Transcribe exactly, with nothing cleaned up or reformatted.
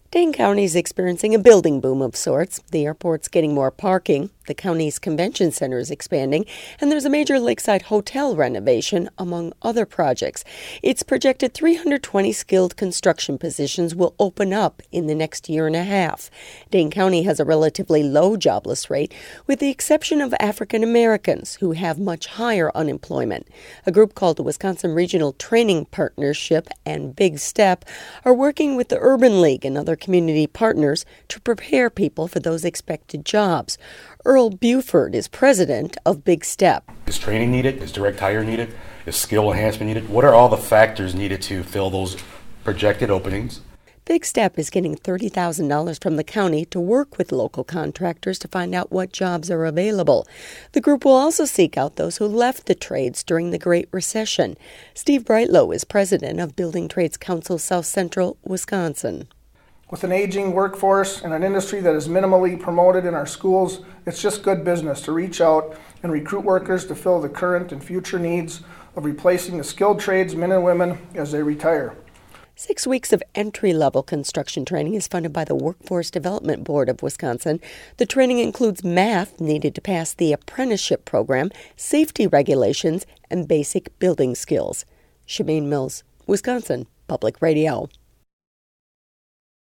Dane County is experiencing a building boom of sorts. The airport's getting more parking, the county's convention center is expanding, and there's a major lakeside hotel renovation, among other projects. It's projected three hundred twenty skilled construction positions will open up in the next year and a half. Dane County has a relatively low jobless rate, with the exception of African Americans, who have much higher unemployment. A group called the Wisconsin Regional Training Partnership and Big Step are working with the Urban League and other community partners to prepare people for those expected jobs. Earl Buford is president of Big Step. Is training needed? Is direct hire needed? Is skill enhancement needed? What are all the factors needed to fill those projected openings? Big Step is getting thirty thousand dollars from the county to work with local contractors to find out what jobs are available. The group will also seek out those who left the trades during the Great Recession. Steve Brightlow is president of Building Trades Council South Central, Wisconsin. With an aging workforce and an industry that is minimally promoted in our schools, it's just good business to reach out and recruit workers to fill the current and future needs of replacing the skilled trades men and women as they retire. Six weeks of entry-level construction training is funded by the Workforce Development Board of Wisconsin. The training includes math needed to pass the apprenticeship program, safety regulations, and basic building skills. Shemaine Mills, Wisconsin Public Radio.